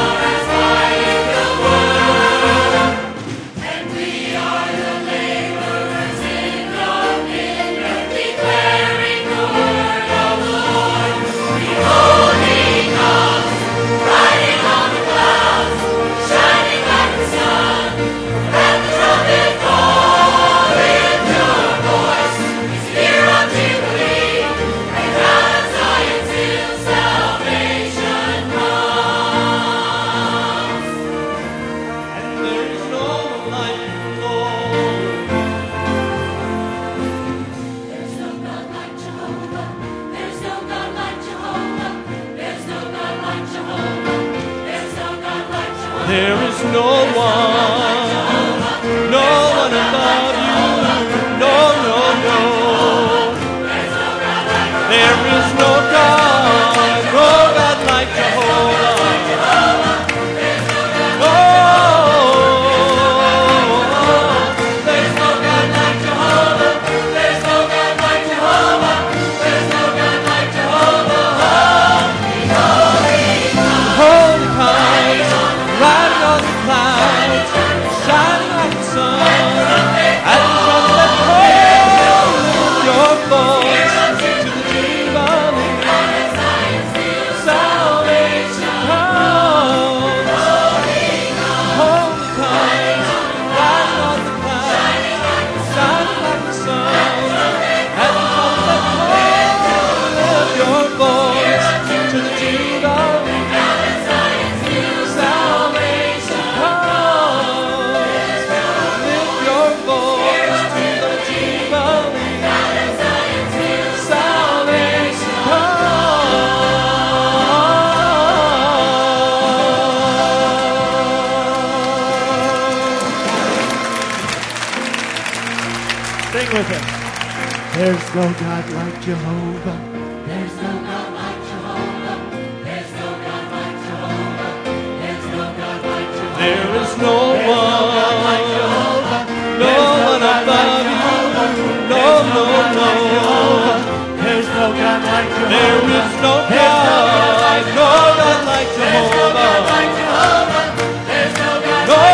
There is no one above you. No, no, no. There is no God like Jehovah. There's no God like Jehovah. There's no God like Jehovah. There's no God like Jehovah. There's no God like Jehovah. There is no one like Jehovah. No one above you. No, no, no. There's no God like Jehovah. There is no God, no God like Jehovah. There's no God No.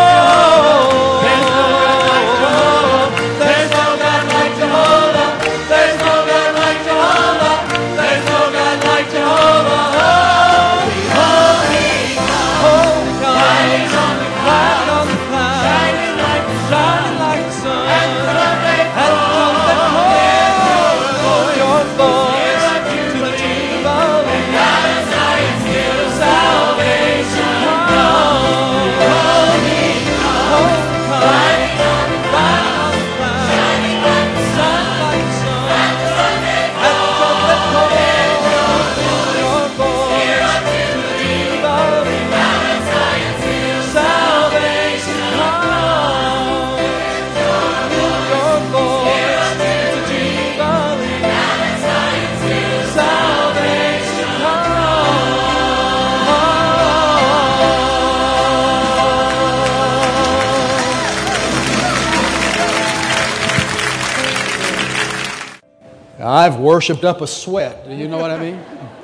I've worshipped up a sweat. Do you know what I mean?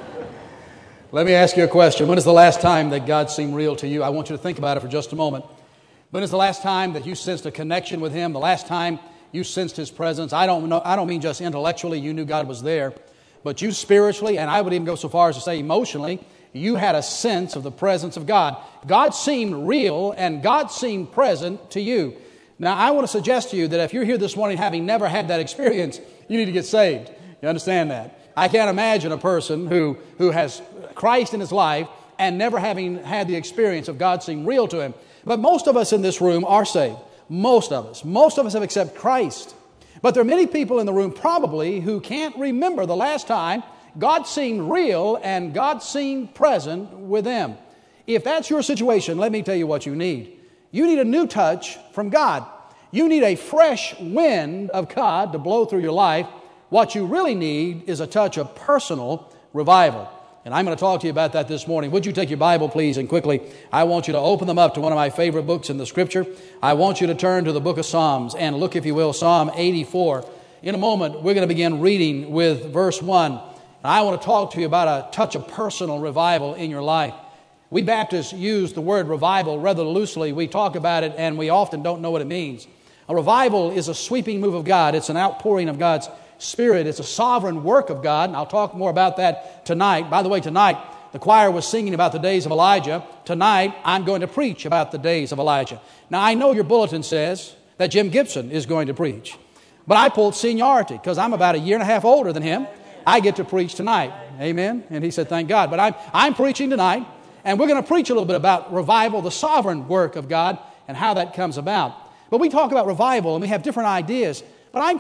Let me ask you a question. When is the last time that God seemed real to you? I want you to think about it for just a moment. When is the last time that you sensed a connection with Him? The last time you sensed His presence? I don't mean just intellectually you knew God was there, but you spiritually, and I would even go so far as to say emotionally, you had a sense of the presence of God. God seemed real and God seemed present to you. Now, I want to suggest to you that if you're here this morning having never had that experience, you need to get saved. You understand that? I can't imagine a person who has Christ in his life and never having had the experience of God seem real to him. But most of us in this room are saved. Most of us. Most of us have accepted Christ. But there are many people in the room probably who can't remember the last time God seemed real and God seemed present with them. If that's your situation, let me tell you what you need. You need a new touch from God. You need a fresh wind of God to blow through your life. What you really need is a touch of personal revival. And I'm going to talk to you about that this morning. Would you take your Bible, please, and quickly, I want you to open them up to one of my favorite books in the Scripture. I want you to turn to the book of Psalms and look, if you will, Psalm 84. In a moment, we're going to begin reading with verse 1. And I want to talk to you about a touch of personal revival in your life. We Baptists use the word revival rather loosely. We talk about it and we often don't know what it means. A revival is a sweeping move of God. It's an outpouring of God's Spirit. It's a sovereign work of God, and I'll talk more about that tonight. By the way, tonight, the choir was singing about the days of Elijah. Tonight, I'm going to preach about the days of Elijah. Now, I know your bulletin says that Jim Gibson is going to preach, but I pulled seniority because I'm about a year and a half older than him. I get to preach tonight. Amen? And he said, thank God. But I'm preaching tonight, and we're going to preach a little bit about revival, the sovereign work of God, and how that comes about. But we talk about revival, and we have different ideas. But I'm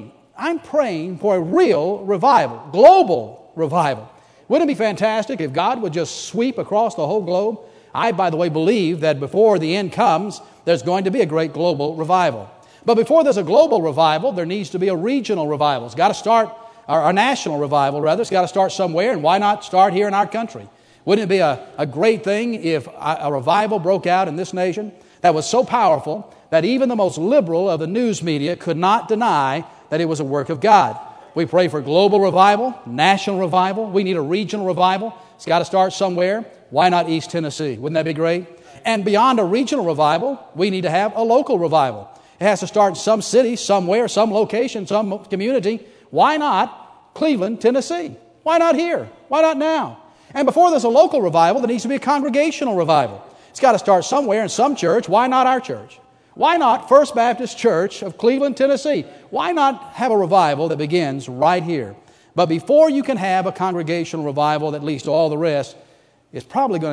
praying for a real revival, global revival. Wouldn't it be fantastic if God would just sweep across the whole globe? I, by the way, believe that before the end comes, there's going to be a great global revival. But before there's a global revival, there needs to be a regional revival. It's got to start, or a national revival, rather. It's got to start somewhere, and why not start here in our country? Wouldn't it be a great thing if a revival broke out in this nation that was so powerful that even the most liberal of the news media could not deny that it was a work of God? We pray for global revival, national revival. We need a regional revival. It's got to start somewhere. Why not East Tennessee? Wouldn't that be great? And beyond a regional revival, we need to have a local revival. It has to start in some city, somewhere, some location, some community. Why not Cleveland, Tennessee? Why not here? Why not now? And before there's a local revival, there needs to be a congregational revival. It's got to start somewhere in some church. Why not our church? Why not First Baptist Church of Cleveland, Tennessee? Why not have a revival that begins right here? But before you can have a congregational revival that leads to all the rest, we're probably going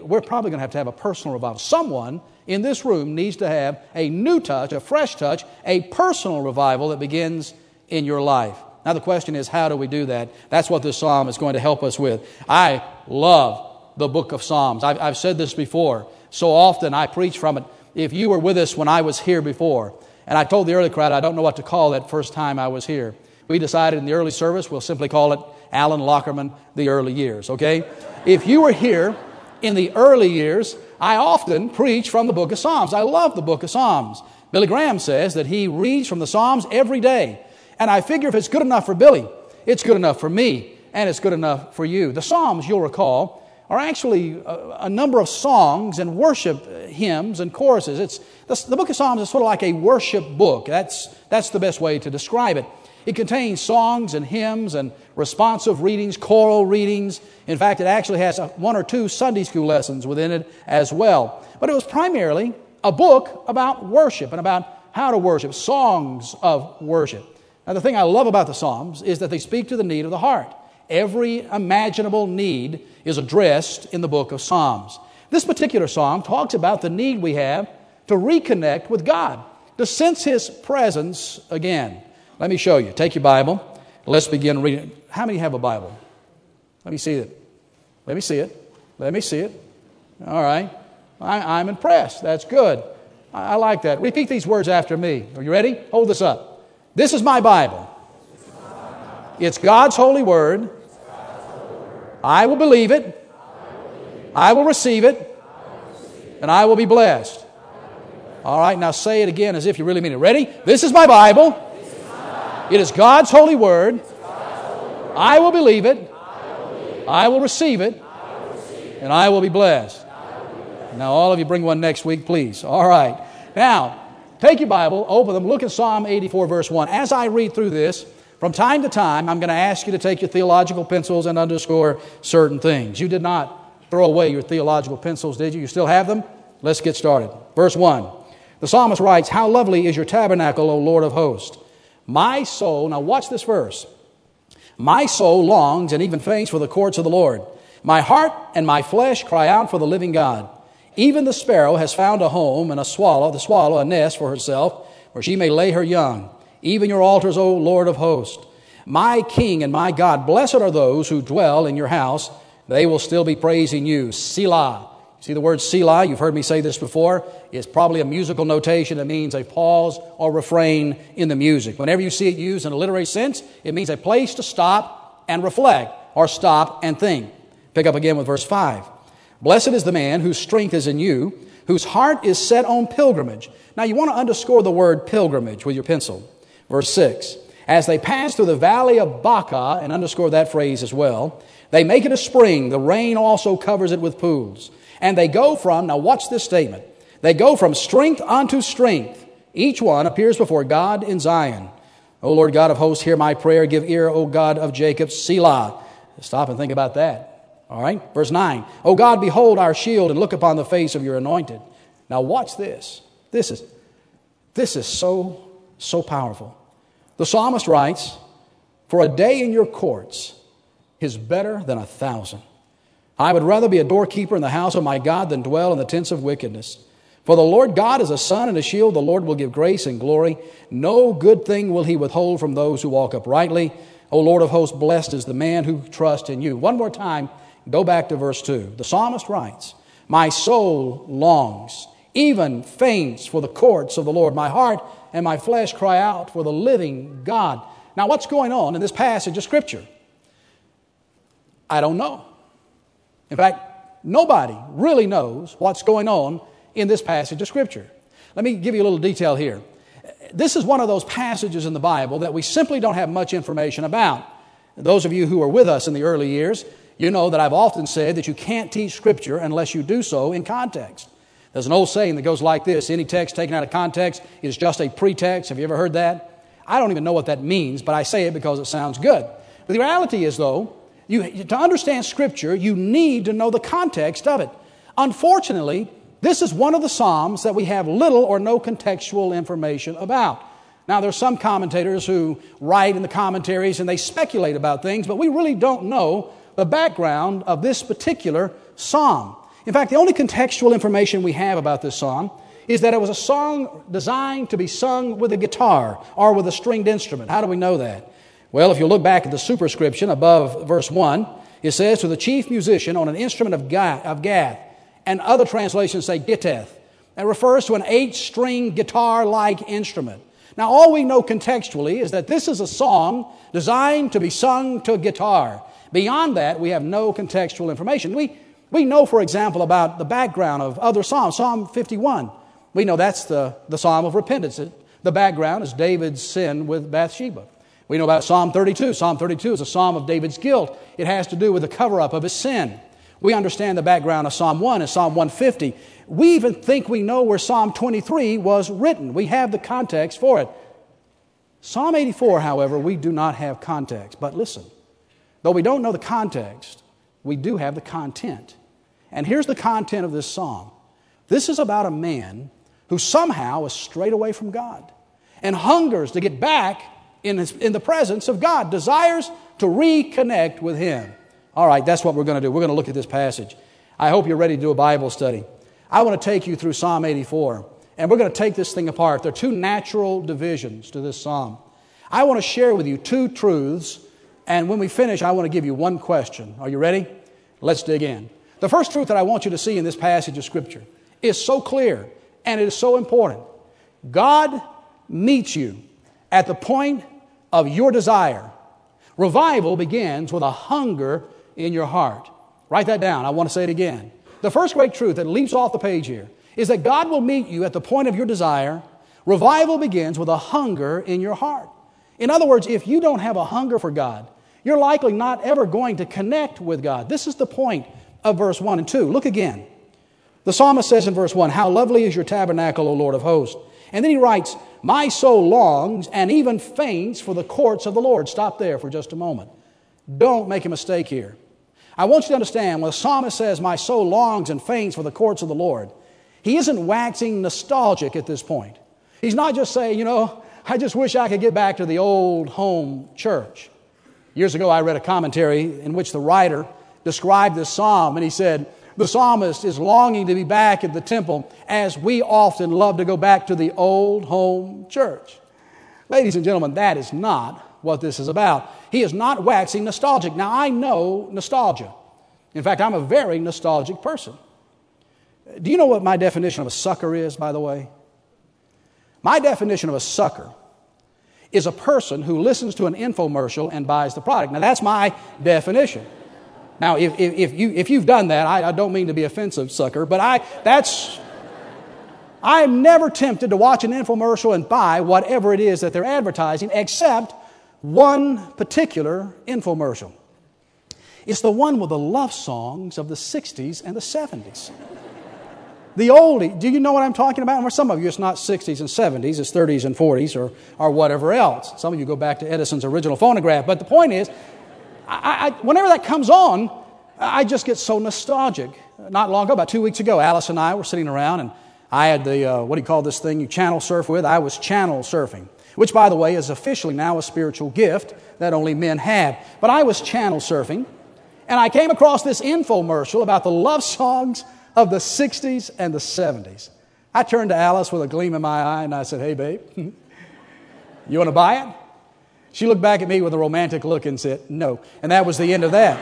to have a personal revival. Someone in this room needs to have a new touch, a fresh touch, a personal revival that begins in your life. Now the question is, how do we do that? That's what this psalm is going to help us with. I love the book of Psalms. I've said this before. So often I preach from it. If you were with us when I was here before, and I told the early crowd I don't know what to call that first time I was here. We decided in the early service we'll simply call it Alan Lockerman, the early years, okay? If you were here in the early years, I often preach from the book of Psalms. I love the book of Psalms. Billy Graham says that he reads from the Psalms every day. And I figure if it's good enough for Billy, it's good enough for me, and it's good enough for you. The Psalms, you'll recall, are actually a number of songs and worship hymns and choruses. The book of Psalms is sort of like a worship book. That's the best way to describe it. It contains songs and hymns and responsive readings, choral readings. In fact, it actually has one or two Sunday school lessons within it as well. But it was primarily a book about worship and about how to worship, songs of worship. Now, the thing I love about the Psalms is that they speak to the need of the heart. Every imaginable need is addressed in the book of Psalms. This particular psalm talks about the need we have to reconnect with God, to sense His presence again. Let me show you. Take your Bible. Let's begin reading. How many have a Bible? Let me see it. Let me see it. Let me see it. All right. I'm impressed. That's good. I like that. Repeat these words after me. Are you ready? Hold this up. This is my Bible. It's God's holy word. I will believe it. I will receive it. And I will be blessed. All right, now say it again as if you really mean it. Ready? This is my Bible. It is God's holy word. I will believe it. I will receive it. And I will be blessed. Now, all of you bring one next week, please. All right. Now, take your Bible, open them, look at Psalm 84, verse 1. As I read through this, from time to time, I'm going to ask you to take your theological pencils and underscore certain things. You did not throw away your theological pencils, did you? You still have them? Let's get started. Verse 1. The psalmist writes, "How lovely is your tabernacle, O Lord of hosts. My soul," now watch this verse, "my soul longs and even faints for the courts of the Lord. My heart and my flesh cry out for the living God. Even the sparrow has found a home, and the swallow a nest for herself, where she may lay her young. Even your altars, O Lord of hosts. My King and my God, blessed are those who dwell in your house. They will still be praising you." Selah. See the word Selah? You've heard me say this before. It's probably a musical notation. It means a pause or refrain in the music. Whenever you see it used in a literary sense, it means a place to stop and reflect, or stop and think. Pick up again with verse 5. "Blessed is the man whose strength is in you, whose heart is set on pilgrimage." Now you want to underscore the word pilgrimage with your pencil. Verse 6. "As they pass through the valley of Baca," and underscore that phrase as well, They make it a spring. The rain also covers it with pools. And they go from, now watch this statement, they go from strength unto strength. Each one appears before God in Zion. O Lord God of hosts, hear my prayer. Give ear, O God of Jacob. Selah. Stop and think about that. All right? Verse 9. O God, behold our shield and look upon the face of your anointed. Now watch this. This is so powerful. The psalmist writes, for a day in your courts is better than 1,000. I would rather be a doorkeeper in the house of my God than dwell in the tents of wickedness. For the Lord God is a sun and a shield. The Lord will give grace and glory. No good thing will he withhold from those who walk uprightly. O Lord of hosts, blessed is the man who trusts in you. One more time, go back to verse 2. The psalmist writes, my soul longs, even faints for the courts of the Lord. My heart and my flesh cry out for the living God. Now what's going on in this passage of Scripture? I don't know. In fact, nobody really knows what's going on in this passage of Scripture. Let me give you a little detail here. This is one of those passages in the Bible that we simply don't have much information about. Those of you who were with us in the early years, you know that I've often said that you can't teach Scripture unless you do so in context. There's an old saying that goes like this: any text taken out of context is just a pretext. Have you ever heard that? I don't even know what that means, but I say it because it sounds good. But the reality is, though, to understand Scripture, you need to know the context of it. Unfortunately, this is one of the Psalms that we have little or no contextual information about. Now, there's some commentators who write in the commentaries and they speculate about things, but we really don't know the background of this particular psalm. In fact, the only contextual information we have about this psalm is that it was a song designed to be sung with a guitar or with a stringed instrument. How do we know that? Well, if you look back at the superscription above verse 1, it says, to the chief musician on an instrument of Gath, and other translations say gittith. That refers to an 8-string guitar-like instrument. Now, all we know contextually is that this is a song designed to be sung to a guitar. Beyond that, we have no contextual information. We know, for example, about the background of other psalms. Psalm 51, we know that's the psalm of repentance. The background is David's sin with Bathsheba. We know about Psalm 32. Psalm 32 is a psalm of David's guilt. It has to do with the cover-up of his sin. We understand the background of Psalm 1 and Psalm 150. We even think we know where Psalm 23 was written. We have the context for it. Psalm 84, however, we do not have context. But listen, though we don't know the context, we do have the content. And here's the content of this psalm. This is about a man who somehow is strayed away from God and hungers to get back in the presence of God, desires to reconnect with Him. All right, that's what we're going to do. We're going to look at this passage. I hope you're ready to do a Bible study. I want to take you through Psalm 84, and we're going to take this thing apart. There are two natural divisions to this psalm. I want to share with you two truths, and when we finish, I want to give you one question. Are you ready? Let's dig in. The first truth that I want you to see in this passage of Scripture is so clear, and it is so important. God meets you at the point of your desire. Revival begins with a hunger in your heart. Write that down. I want to say it again. The first great truth that leaps off the page here is that God will meet you at the point of your desire. Revival begins with a hunger in your heart. In other words, if you don't have a hunger for God, you're likely not ever going to connect with God. This is the point of verse 1 and 2. Look again. The psalmist says in verse 1, how lovely is your tabernacle, O Lord of hosts. And then he writes, my soul longs and even faints for the courts of the Lord. Stop there for just a moment. Don't make a mistake here. I want you to understand, when the psalmist says, my soul longs and faints for the courts of the Lord, he isn't waxing nostalgic at this point. He's not just saying, I just wish I could get back to the old home church. Years ago, I read a commentary in which the writer described this psalm, and he said, the psalmist is longing to be back at the temple as we often love to go back to the old home church. Ladies and gentlemen, that is not what this is about. He is not waxing nostalgic. Now, I know nostalgia. In fact, I'm a very nostalgic person. Do you know what my definition of a sucker is, by the way? My definition of a sucker is a person who listens to an infomercial and buys the product. Now, that's my definition. Now, if you've done that, I don't mean to be offensive, sucker, but I'm never tempted to watch an infomercial and buy whatever it is that they're advertising, except one particular infomercial. It's the one with the love songs of the 60s and the 70s. The oldie, do you know what I'm talking about? And for some of you, it's not 60s and 70s, it's 30s and 40s or whatever else. Some of you go back to Edison's original phonograph. But the point is, whenever that comes on, I just get so nostalgic. Not long ago, about 2 weeks ago, Alice and I were sitting around, and I had the, what do you call this thing you channel surf with? I was channel surfing, which, by the way, is officially now a spiritual gift that only men have. But I was channel surfing, and I came across this infomercial about the love songs of the 60s and the 70s. I turned to Alice with a gleam in my eye, and I said, "Hey, babe, you want to buy it?" She looked back at me with a romantic look and said, "No." And that was the end of that.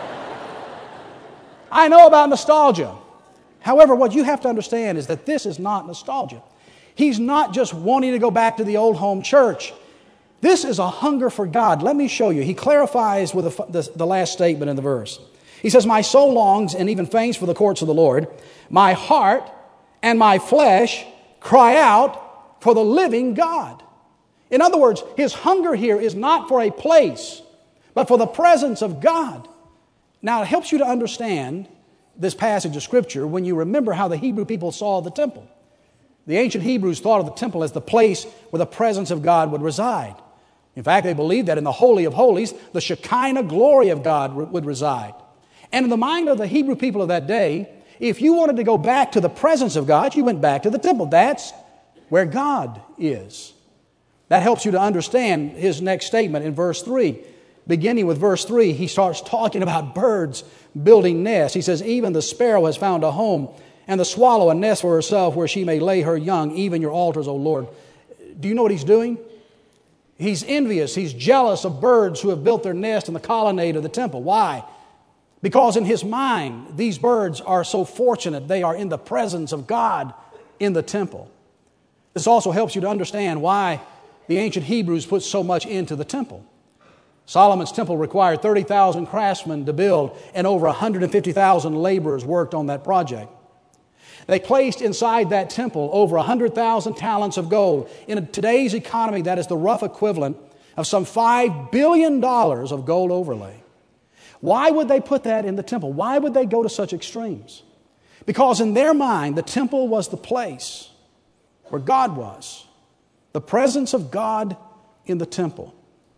I know about nostalgia. However, what you have to understand is that this is not nostalgia. He's not just wanting to go back to the old home church. This is a hunger for God. Let me show you. He clarifies with the last statement in the verse. He says, "My soul longs and even faints for the courts of the Lord. My heart and my flesh cry out for the living God." In other words, his hunger here is not for a place, but for the presence of God. Now, it helps you to understand this passage of Scripture when you remember how the Hebrew people saw the temple. The ancient Hebrews thought of the temple as the place where the presence of God would reside. In fact, they believed that in the Holy of Holies, the Shekinah glory of God would reside. And in the mind of the Hebrew people of that day, if you wanted to go back to the presence of God, you went back to the temple. That's where God is. That helps you to understand his next statement in verse 3. Beginning with verse 3, he starts talking about birds building nests. He says, "Even the sparrow has found a home, and the swallow a nest for herself where she may lay her young, even your altars, O Lord." Do you know what he's doing? He's envious. He's jealous of birds who have built their nest in the colonnade of the temple. Why? Because in his mind, these birds are so fortunate they are in the presence of God in the temple. This also helps you to understand why the ancient Hebrews put so much into the temple. Solomon's temple required 30,000 craftsmen to build, and over 150,000 laborers worked on that project. They placed inside that temple over 100,000 talents of gold. In today's economy, that is the rough equivalent of some $5 billion of gold overlay. Why would they put that in the temple? Why would they go to such extremes? Because in their mind, the temple was the place where God was. The presence of God in the temple.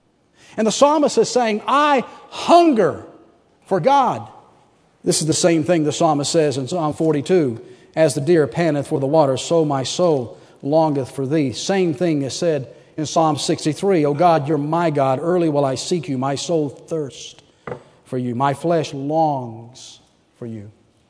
And the psalmist is saying, "I hunger for God." This is the same thing the psalmist says in Psalm 42. "As the deer panteth for the water, so my soul longeth for thee." Same thing is said in Psalm 63. "O God, you're my God. Early will I seek you. My soul thirsts for you. My flesh longs for you."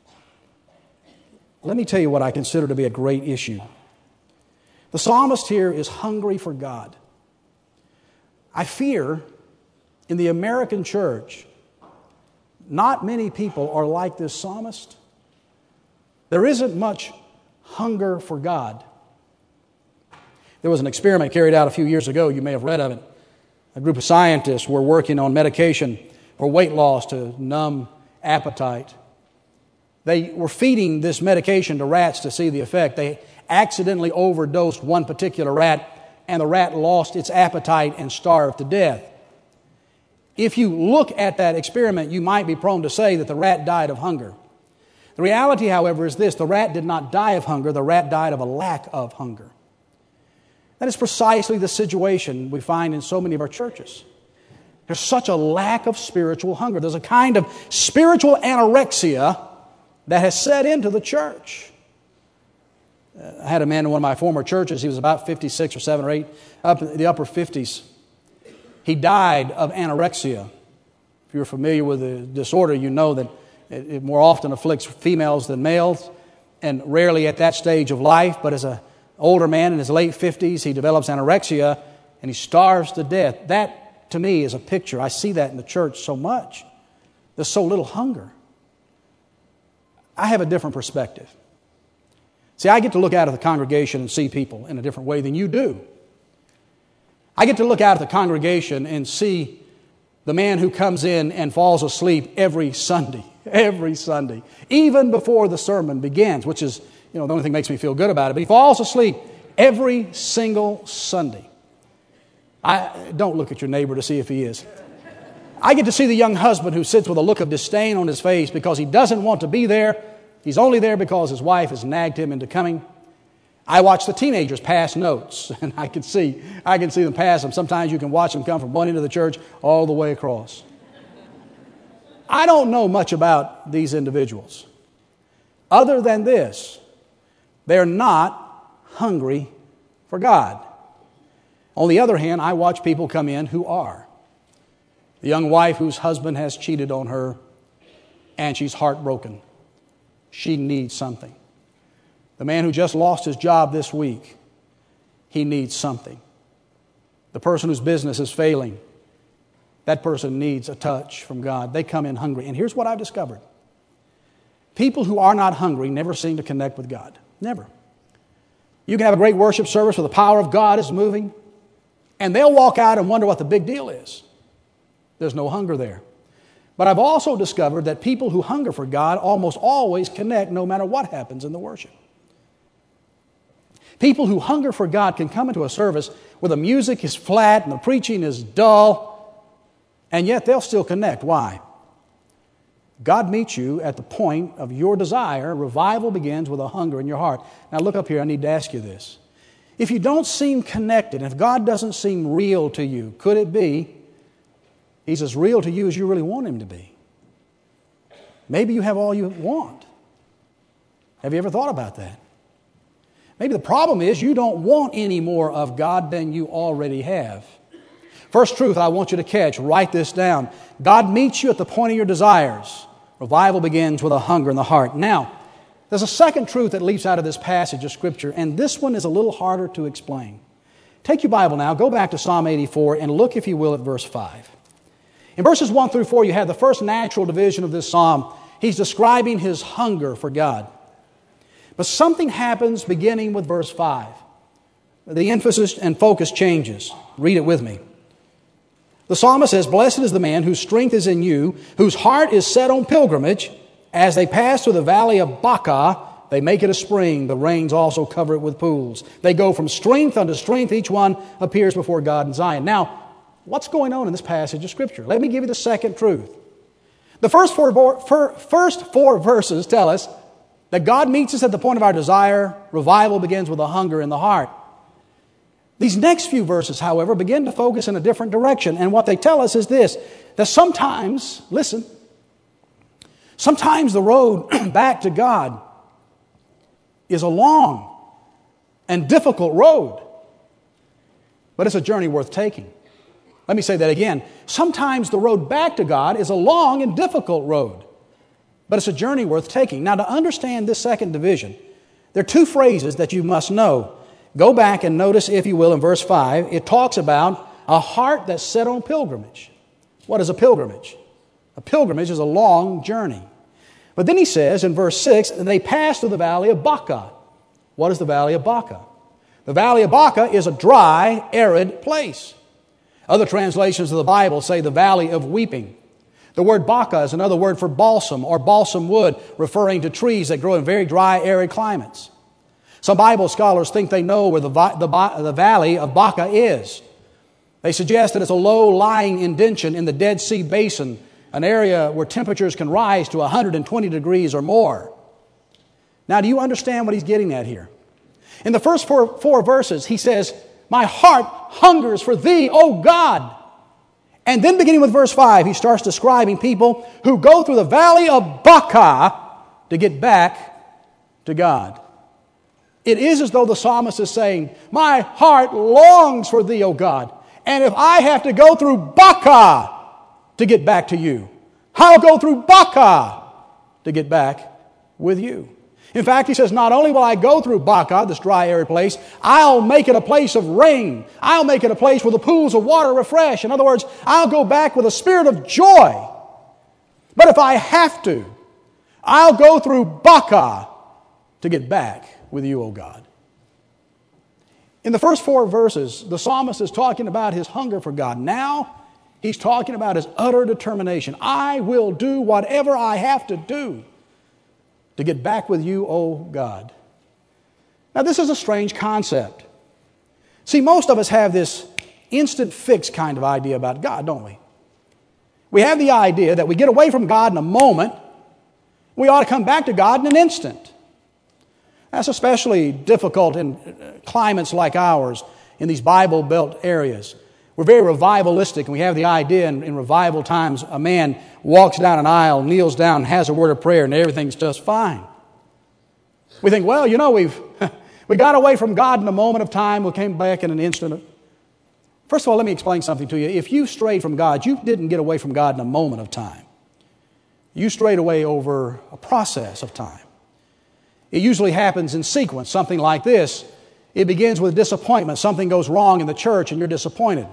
Let me tell you what I consider to be a great issue. The psalmist here is hungry for God. I fear in the American church, not many people are like this psalmist. There isn't much hunger for God. There was an experiment carried out a few years ago. You may have read of it. A group of scientists were working on medication for weight loss to numb appetite. They were feeding this medication to rats to see the effect. They accidentally overdosed one particular rat, and the rat lost its appetite and starved to death. If you look at that experiment, you might be prone to say that the rat died of hunger. The reality, however, is this: the rat did not die of hunger, the rat died of a lack of hunger. That is precisely the situation we find in so many of our churches. There's such a lack of spiritual hunger. There's a kind of spiritual anorexia that has set into the church. I had a man in one of my former churches. He was about 56 or 7 or 8, up in the upper 50s. He died of anorexia. If you're familiar with the disorder, you know that it more often afflicts females than males, and rarely at that stage of life. But as an older man in his late 50s, he develops anorexia and he starves to death. That, to me, is a picture. I see that in the church so much. There's so little hunger. I have a different perspective. See, I get to look out at the congregation and see people in a different way than you do. I get to look out at the congregation and see the man who comes in and falls asleep every Sunday, even before the sermon begins, which is, the only thing that makes me feel good about it. But he falls asleep every single Sunday. Don't look at your neighbor to see if he is. I get to see the young husband who sits with a look of disdain on his face because he doesn't want to be there. He's only there because his wife has nagged him into coming. I watch the teenagers pass notes, and I can see them pass them. Sometimes you can watch them come from one end of the church all the way across. I don't know much about these individuals, other than this: they're not hungry for God. On the other hand, I watch people come in who are. The young wife whose husband has cheated on her, and she's heartbroken. She needs something. The man who just lost his job this week, he needs something. The person whose business is failing, that person needs a touch from God. They come in hungry. And here's what I've discovered. People who are not hungry never seem to connect with God. Never. You can have a great worship service where the power of God is moving, and they'll walk out and wonder what the big deal is. There's no hunger there. But I've also discovered that people who hunger for God almost always connect no matter what happens in the worship. People who hunger for God can come into a service where the music is flat and the preaching is dull, and yet they'll still connect. Why? God meets you at the point of your desire. Revival begins with a hunger in your heart. Now look up here, I need to ask you this. If you don't seem connected, if God doesn't seem real to you, could it be He's as real to you as you really want Him to be? Maybe you have all you want. Have you ever thought about that? Maybe the problem is you don't want any more of God than you already have. First truth I want you to catch, write this down. God meets you at the point of your desires. Revival begins with a hunger in the heart. Now, there's a second truth that leaps out of this passage of Scripture, and this one is a little harder to explain. Take your Bible now, go back to Psalm 84, and look, if you will, at verse 5. In verses 1 through 4, you have the first natural division of this psalm. He's describing his hunger for God. But something happens beginning with verse 5. The emphasis and focus changes. Read it with me. The psalmist says, "Blessed is the man whose strength is in you, whose heart is set on pilgrimage. As they pass through the valley of Baca, they make it a spring. The rains also cover it with pools. They go from strength unto strength. Each one appears before God in Zion." Now, what's going on in this passage of Scripture? Let me give you the second truth. The first four verses tell us that God meets us at the point of our desire. Revival begins with a hunger in the heart. These next few verses, however, begin to focus in a different direction. And what they tell us is this, that sometimes, listen, sometimes the road back to God is a long and difficult road, but it's a journey worth taking. Let me say that again. Sometimes the road back to God is a long and difficult road, but it's a journey worth taking. Now, to understand this second division, there are two phrases that you must know. Go back and notice, if you will, in verse 5, it talks about a heart that's set on pilgrimage. What is a pilgrimage? A pilgrimage is a long journey. But then he says in verse 6, they pass through the valley of Baca. What is the valley of Baca? The valley of Baca is a dry, arid place. Other translations of the Bible say the valley of weeping. The word Baca is another word for balsam or balsam wood, referring to trees that grow in very dry, arid climates. Some Bible scholars think they know where the valley of Baca is. They suggest that it's a low-lying indention in the Dead Sea Basin, an area where temperatures can rise to 120 degrees or more. Now, do you understand what he's getting at here? In the first four verses, he says, "My heart hungers for thee, O God." And then beginning with verse 5, he starts describing people who go through the valley of Baca to get back to God. It is as though the psalmist is saying, my heart longs for thee, O God. And if I have to go through Baca to get back to you, I'll go through Baca to get back with you. In fact, he says, not only will I go through Baca, this dry, arid place, I'll make it a place of rain. I'll make it a place where the pools of water refresh. In other words, I'll go back with a spirit of joy. But if I have to, I'll go through Baca to get back with you, O God. In the first four verses, the psalmist is talking about his hunger for God. Now, he's talking about his utter determination. I will do whatever I have to do to get back with you, O God. Now, this is a strange concept. See, most of us have this instant fix kind of idea about God, don't we? We have the idea that we get away from God in a moment, we ought to come back to God in an instant. That's especially difficult in climates like ours, in these Bible-Belt areas. We're very revivalistic, and we have the idea in revival times a man walks down an aisle, kneels down, has a word of prayer, and everything's just fine. We think, well, we got away from God in a moment of time, we came back in an instant. First of all, let me explain something to you. If you strayed from God, you didn't get away from God in a moment of time. You strayed away over a process of time. It usually happens in sequence, something like this. It begins with disappointment. Something goes wrong in the church and you're disappointed.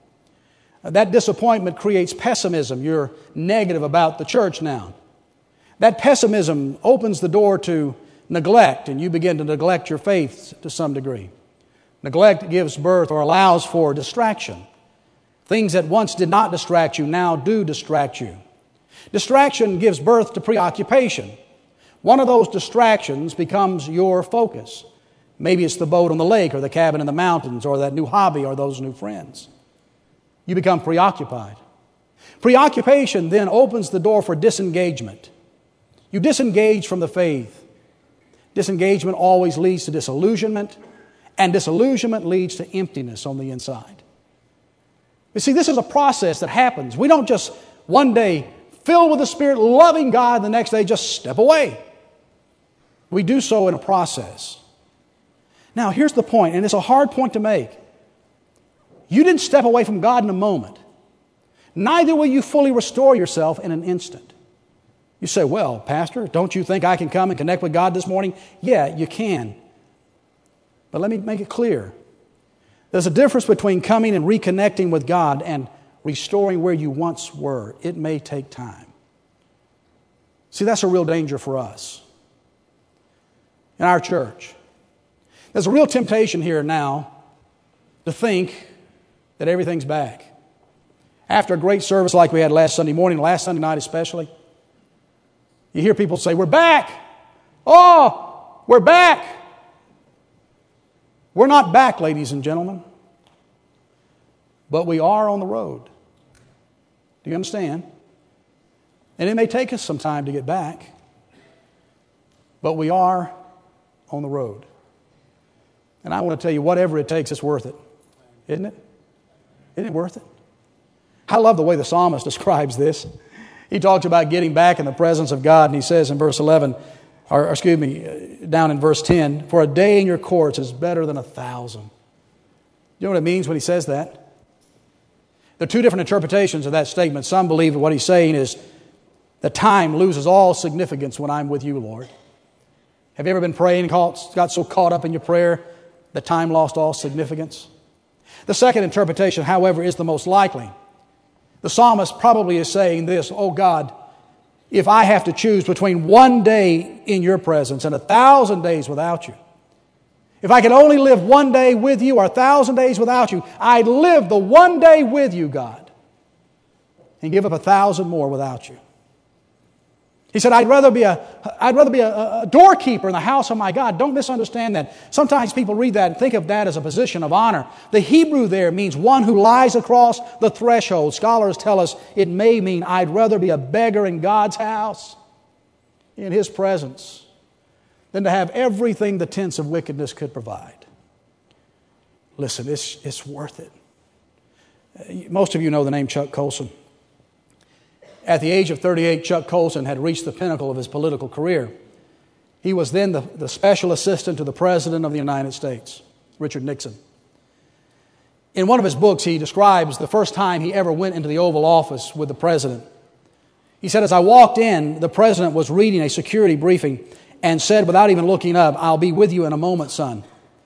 That disappointment creates pessimism. You're negative about the church now. That pessimism opens the door to neglect, and you begin to neglect your faith to some degree. Neglect gives birth or allows for distraction. Things that once did not distract you now do distract you. Distraction gives birth to preoccupation. One of those distractions becomes your focus. Maybe it's the boat on the lake or the cabin in the mountains or that new hobby or those new friends. You become preoccupied. Preoccupation then opens the door for disengagement. You disengage from the faith. Disengagement always leads to disillusionment, and disillusionment leads to emptiness on the inside. You see, this is a process that happens. We don't just one day filled with the Spirit, loving God, the next day just step away. We do so in a process. Now, here's the point, and it's a hard point to make. You didn't step away from God in a moment. Neither will you fully restore yourself in an instant. You say, well, Pastor, don't you think I can come and connect with God this morning? Yeah, you can. But let me make it clear. There's a difference between coming and reconnecting with God and restoring where you once were. It may take time. See, that's a real danger for us in our church. There's a real temptation here now to think that everything's back. After a great service like we had last Sunday morning, last Sunday night especially, you hear people say, we're back. Oh, we're back. We're not back, ladies and gentlemen. But we are on the road. Do you understand? And it may take us some time to get back. But we are on the road. And I want to tell you, whatever it takes, it's worth it. Isn't it? Isn't it worth it? I love the way the psalmist describes this. He talks about getting back in the presence of God, and he says in verse 11, down in verse 10, for a day in your courts is better than 1,000. You know what it means when he says that? There are two different interpretations of that statement. Some believe that what he's saying is that time loses all significance when I'm with you, Lord. Have you ever been praying and got so caught up in your prayer that time lost all significance? The second interpretation, however, is the most likely. The psalmist probably is saying this, oh God, if I have to choose between one day in your presence and 1,000 days without you, if I could only live one day with you or 1,000 days without you, I'd live the one day with you, God, and give up 1,000 more without you. He said, I'd rather be a doorkeeper in the house of my God. Don't misunderstand that. Sometimes people read that and think of that as a position of honor. The Hebrew there means one who lies across the threshold. Scholars tell us it may mean I'd rather be a beggar in God's house, in His presence, than to have everything the tents of wickedness could provide. Listen, it's worth it. Most of you know the name Chuck Colson. At the age of 38, Chuck Colson had reached the pinnacle of his political career. He was then the special assistant to the President of the United States, Richard Nixon. In one of his books, he describes the first time he ever went into the Oval Office with the President. He said, as I walked in, the President was reading a security briefing and said, without even looking up, I'll be with you in a moment, son.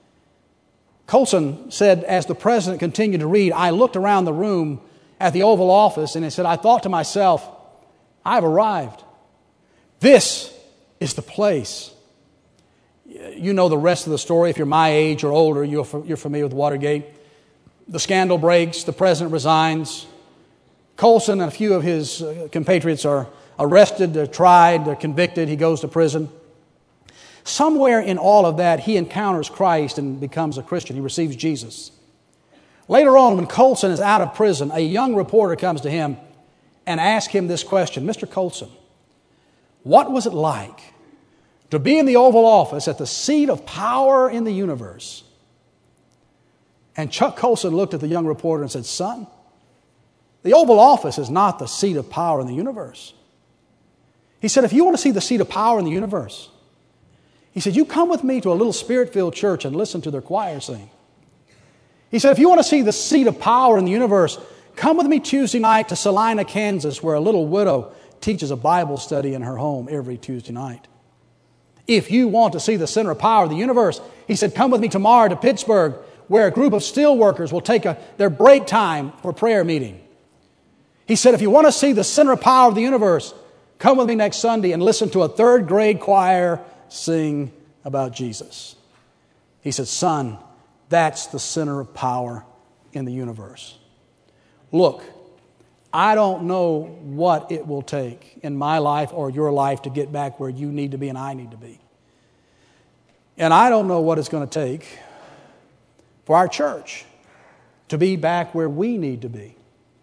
Colson said, as the President continued to read, I looked around the room at the Oval Office, and he said, I thought to myself, I've arrived. This is the place. You know the rest of the story. If you're my age or older, you're familiar with Watergate. The scandal breaks. The president resigns. Colson and a few of his compatriots are arrested, they're tried, they're convicted. He goes to prison. Somewhere in all of that, he encounters Christ and becomes a Christian. He receives Jesus. Later on, when Colson is out of prison, a young reporter comes to him and ask him this question, Mr. Colson, what was it like to be in the Oval Office at the seat of power in the universe? And Chuck Colson looked at the young reporter and said, son, the Oval Office is not the seat of power in the universe. He said, if you want to see the seat of power in the universe, he said, you come with me to a little spirit-filled church and listen to their choir sing. He said, if you want to see the seat of power in the universe, come with me Tuesday night to Salina, Kansas, where a little widow teaches a Bible study in her home every Tuesday night. If you want to see the center of power of the universe, he said, come with me tomorrow to Pittsburgh, where a group of steel workers will take their break time for prayer meeting. He said, if you want to see the center of power of the universe, come with me next Sunday and listen to a third grade choir sing about Jesus. He said, son, that's the center of power in the universe. Look, I don't know what it will take in my life or your life to get back where you need to be and I need to be. And I don't know what it's going to take for our church to be back where we need to be.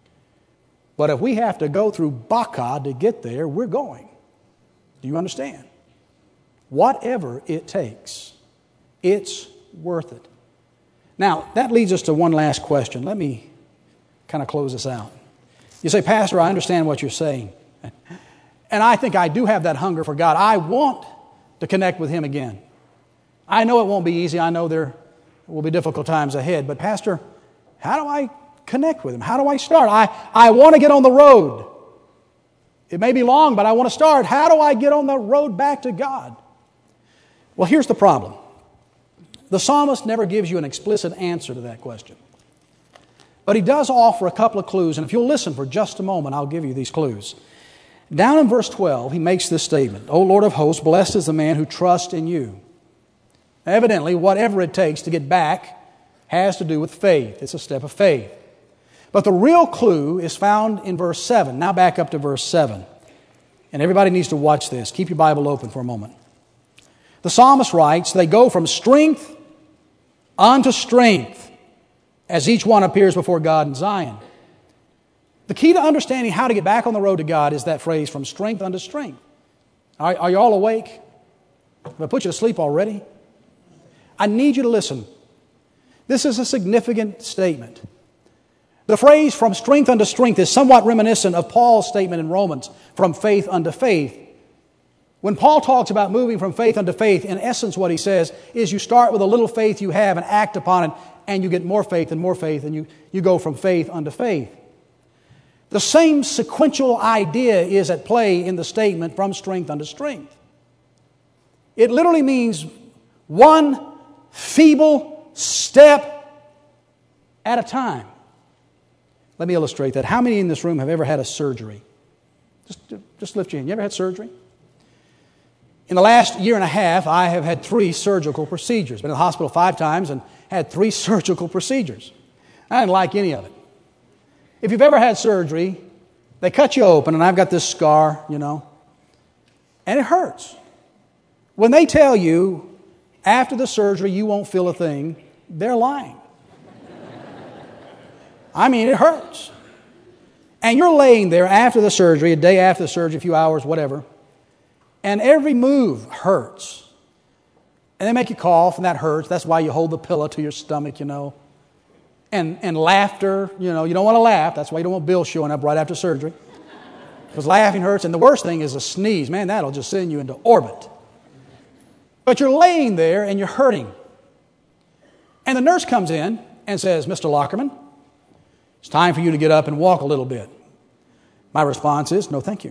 But if we have to go through Baca to get there, we're going. Do you understand? Whatever it takes, it's worth it. Now, that leads us to one last question. Let me kind of close this out. You say, Pastor, I understand what you're saying. And I think I do have that hunger for God. I want to connect with Him again. I know it won't be easy. I know there will be difficult times ahead. But Pastor, how do I connect with Him? How do I start? I want to get on the road. It may be long, but I want to start. How do I get on the road back to God? Well, here's the problem. The psalmist never gives you an explicit answer to that question. But he does offer a couple of clues, and if you'll listen for just a moment, I'll give you these clues. Down in verse 12, he makes this statement, O Lord of hosts, blessed is the man who trusts in you. Evidently, whatever it takes to get back has to do with faith. It's a step of faith. But the real clue is found in verse 7. Now back up to verse 7. And everybody needs to watch this. Keep your Bible open for a moment. The psalmist writes, they go from strength unto strength as each one appears before God in Zion. The key to understanding how to get back on the road to God is that phrase, from strength unto strength. Are you all awake? Have I put you to sleep already? I need you to listen. This is a significant statement. The phrase, from strength unto strength, is somewhat reminiscent of Paul's statement in Romans, from faith unto faith. When Paul talks about moving from faith unto faith, in essence what he says is you start with a little faith you have and act upon it, and you get more faith, and you go from faith unto faith. The same sequential idea is at play in the statement, from strength unto strength. It literally means one feeble step at a time. Let me illustrate that. How many in this room have ever had a surgery? Just lift your hand. You ever had surgery? In the last year and a half, I have had 3 surgical procedures. Been in the hospital 5 times and had 3 surgical procedures. I didn't like any of it. If you've ever had surgery, they cut you open, and I've got this scar, and it hurts. When they tell you after the surgery you won't feel a thing, they're lying. I mean, it hurts. And you're laying there after the surgery, a day after the surgery, a few hours, whatever, and every move hurts. And they make you cough, and that hurts. That's why you hold the pillow to your stomach, And laughter, you don't want to laugh. That's why you don't want Bill showing up right after surgery. Because laughing hurts. And the worst thing is a sneeze. Man, that'll just send you into orbit. But you're laying there and you're hurting. And the nurse comes in and says, Mr. Lockerman, it's time for you to get up and walk a little bit. My response is, no, thank you.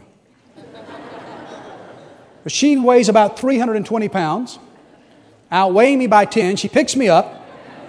But she weighs about 320 pounds, outweighing me by 10. She picks me up.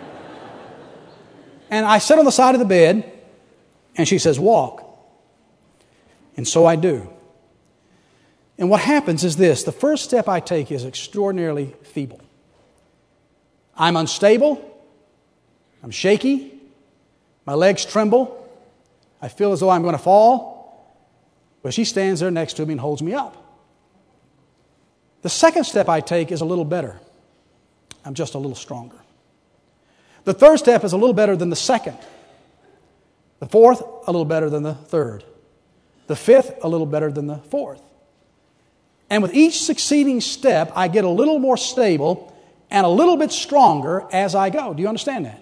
And I sit on the side of the bed, and she says, walk. And so I do. And what happens is this. The first step I take is extraordinarily feeble. I'm unstable. I'm shaky. My legs tremble. I feel as though I'm going to fall. But she stands there next to me and holds me up. The second step I take is a little better. I'm just a little stronger. The third step is a little better than the second. The fourth, a little better than the third. The fifth, a little better than the fourth. And with each succeeding step, I get a little more stable and a little bit stronger as I go. Do you understand that?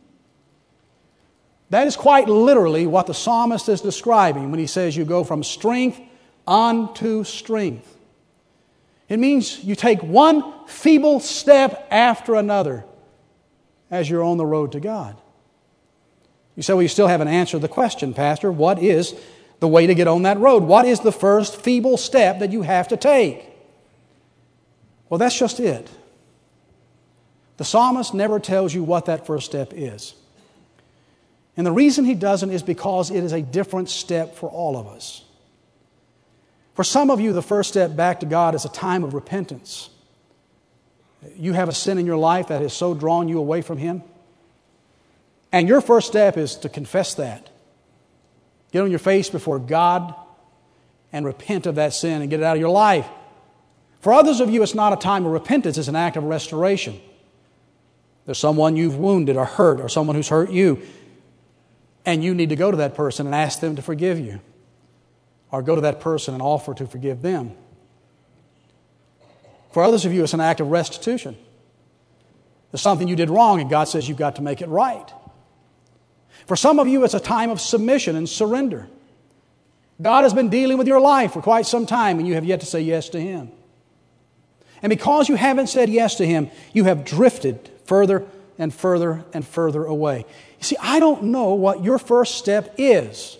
That is quite literally what the psalmist is describing when he says you go from strength unto strength. It means you take one feeble step after another as you're on the road to God. You say, well, you still haven't answered the question, Pastor. What is the way to get on that road? What is the first feeble step that you have to take? Well, that's just it. The psalmist never tells you what that first step is. And the reason he doesn't is because it is a different step for all of us. For some of you, the first step back to God is a time of repentance. You have a sin in your life that has so drawn you away from Him. And your first step is to confess that. Get on your face before God and repent of that sin and get it out of your life. For others of you, it's not a time of repentance, it's an act of restoration. There's someone you've wounded or hurt, or someone who's hurt you, and you need to go to that person and ask them to forgive you. Or go to that person and offer to forgive them. For others of you, it's an act of restitution. There's something you did wrong, and God says you've got to make it right. For some of you, it's a time of submission and surrender. God has been dealing with your life for quite some time, and you have yet to say yes to Him. And because you haven't said yes to Him, you have drifted further and further and further away. You see, I don't know what your first step is.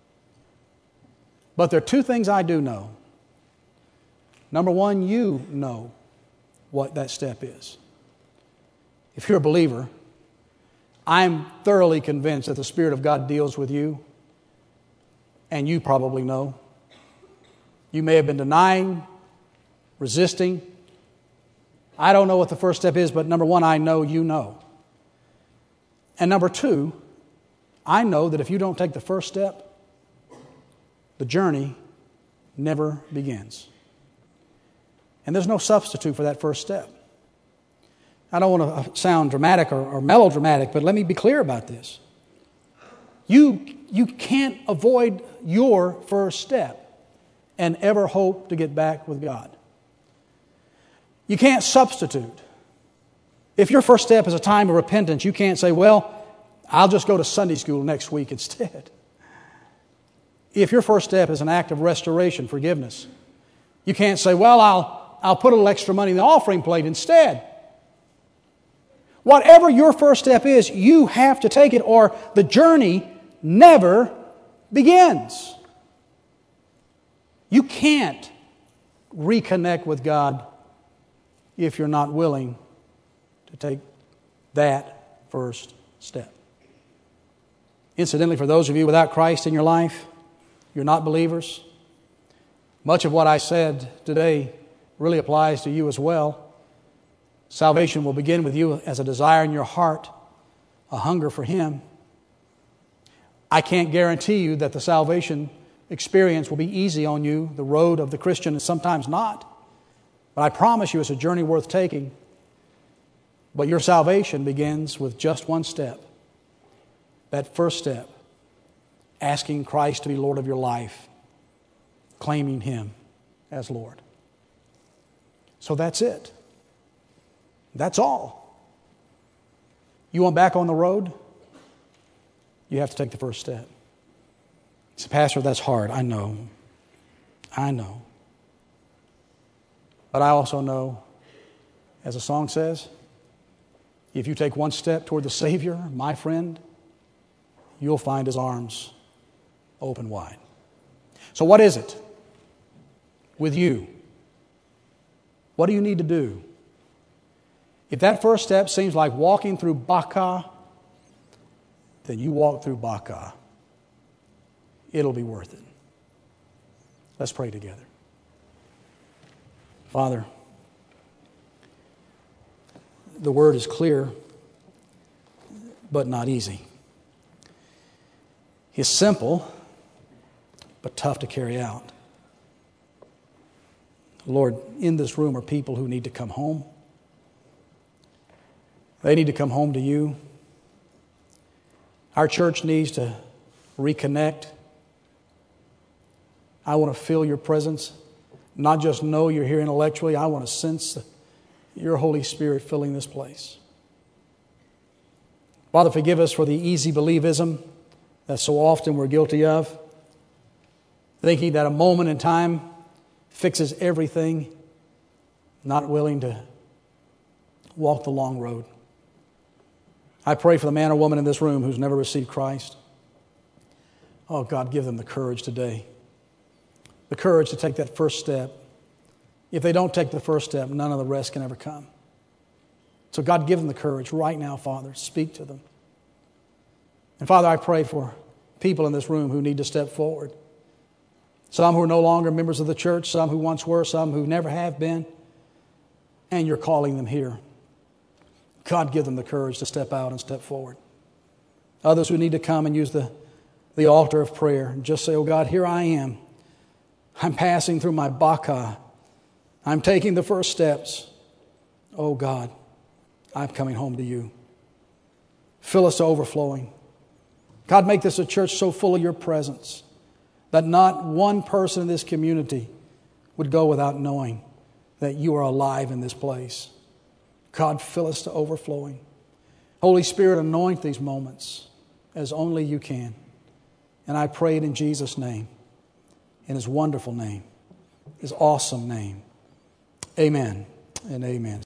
But there are two things I do know. Number one, you know what that step is. If you're a believer, I'm thoroughly convinced that the Spirit of God deals with you, and you probably know. You may have been denying, resisting. I don't know what the first step is, but number one, I know you know. And number two, I know that if you don't take the first step, the journey never begins. And there's no substitute for that first step. I don't want to sound dramatic or melodramatic, but let me be clear about this. You can't avoid your first step and ever hope to get back with God. You can't substitute. If your first step is a time of repentance, you can't say, well, I'll just go to Sunday school next week instead. If your first step is an act of restoration, forgiveness, you can't say, well, I'll put a little extra money in the offering plate instead. Whatever your first step is, you have to take it, or the journey never begins. You can't reconnect with God if you're not willing to take that first step. Incidentally, for those of you without Christ in your life, you're not believers. Much of what I said today really applies to you as well. Salvation will begin with you as a desire in your heart, a hunger for Him. I can't guarantee you that the salvation experience will be easy on you. The road of the Christian is sometimes not. But I promise you it's a journey worth taking. But your salvation begins with just one step. That first step. Asking Christ to be Lord of your life, claiming Him as Lord. So that's it. That's all. You want back on the road? You have to take the first step. You say, Pastor, that's hard. I know. But I also know, as the song says, if you take one step toward the Savior, my friend, you'll find His arms open wide. So what is it with you? What do you need to do? If that first step seems like walking through Baca, then you walk through Baca. It'll be worth it. Let's pray together. Father, the word is clear, but not easy. It's simple, but tough to carry out. Lord, in this room are people who need to come home. They need to come home to You. Our church needs to reconnect. I want to feel your presence. Not just know you're here intellectually. I want to sense your Holy Spirit filling this place. Father, forgive us for the easy believism that so often we're guilty of. Thinking that a moment in time fixes everything. Not willing to walk the long road. I pray for the man or woman in this room who's never received Christ. Oh, God, give them the courage today. The courage to take that first step. If they don't take the first step, none of the rest can ever come. So God, give them the courage right now, Father. Speak to them. And Father, I pray for people in this room who need to step forward. Some who are no longer members of the church, some who once were, some who never have been. And you're calling them here. God, give them the courage to step out and step forward. Others who need to come and use the altar of prayer and just say, oh God, here I am. I'm passing through my Baka. I'm taking the first steps. Oh God, I'm coming home to you. Fill us to overflowing. God, make this a church so full of your presence that not one person in this community would go without knowing that you are alive in this place. God, fill us to overflowing. Holy Spirit, anoint these moments as only you can. And I pray it in Jesus' name, in his wonderful name, his awesome name. Amen and amen.